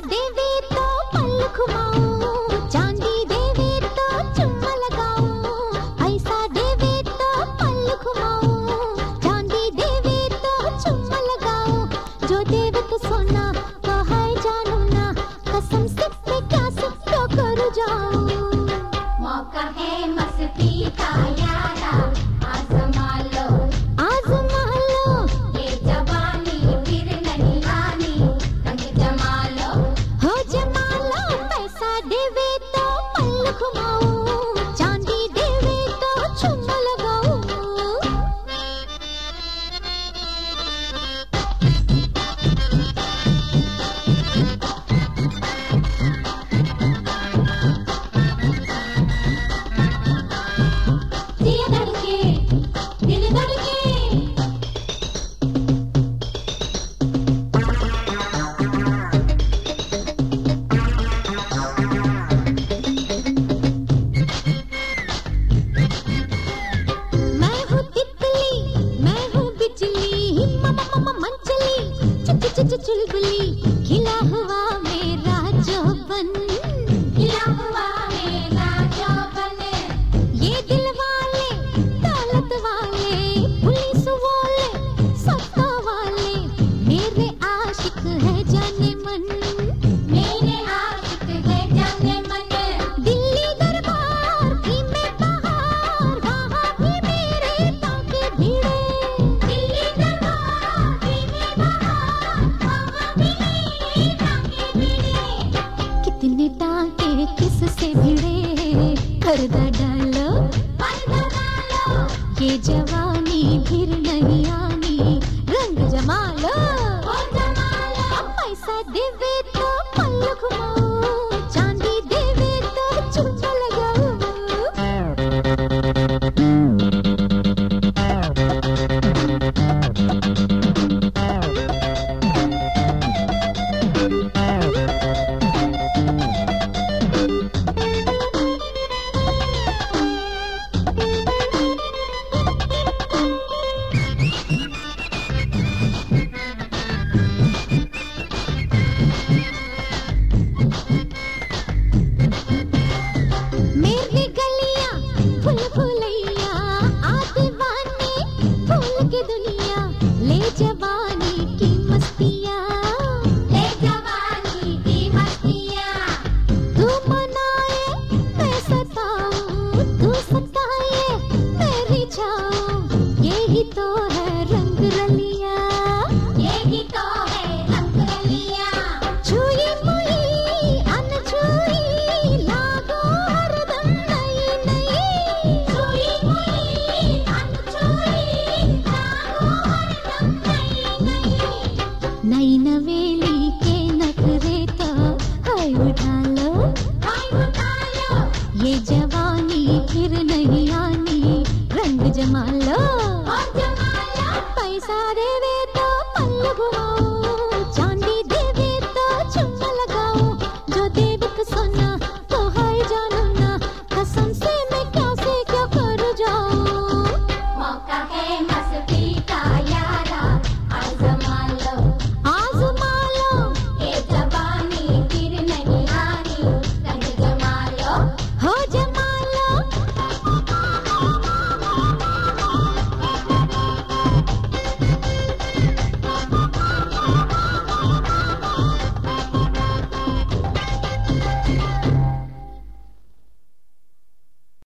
देवे तो पल घुमाऊं, चांदी देवे तो चुम्मा लगाऊं। पैसा देवे तो पल घुमाऊं, चांदी देवे तो चुम्मा लगाऊं। जो देवे तो सोना तो है जानू ना, कसम से मैं क्या सब तो कर जाऊं। मौका है मस्ती का यारा, आजमा लो आजमा लो, ये जवानी फिर नहीं आनी, रंग जमा लो। हो जमा लो। पैसा देवे तो पल घुमाऊं, चांदी देवे तो चुम्मा लगाऊं। दिल धड़के, दिल धड़के। मैं हूँ तितली, मैं हूँ बिजली, ममा मंचली, चुलबुली। खिला हुआ मेरा जौबन, खिला हुआ मेरा जौबन। ये दिल वाले, दौलत वाले, पुलिस वाले, सत्ता वाले, मेरे आशिक है जाने मन। मेरे आशिक है जाने मन। दिल्ली दरबार की मैं बहार, वहाँ भी मेरे ताके भिड़े। दिल्ली दरबार की मैं बहार, वहाँ भी मेरे टांके भिड़े। कितने टांके किससे भिड़े, पर्दा डालो पर्दा डालो, ये जवानी फिर नहीं आनी, रंग जमा लो। ओ जमा लो। पैसा देवे तो पल घुमाऊं, चांदी देवे तो चुम्मा लगाऊं। मेरी गलियां फूल फुलैया, आदीवाने फूल की दुनिया, ले जवानी की मस्तियाँ, ले जवानी की मस्तियाँ। तू मनाए मैं सताऊं, तू सताए मैं रिझाऊं। यही तो है रंग रलिया, यही तो है रंग रलियाँ। छुई मुई अनछुई, लागो हरदम नई नई। छुई हुई अनछुई, लागो हरदम नई नई। नई नवेली के नखरे तो है उठा लो।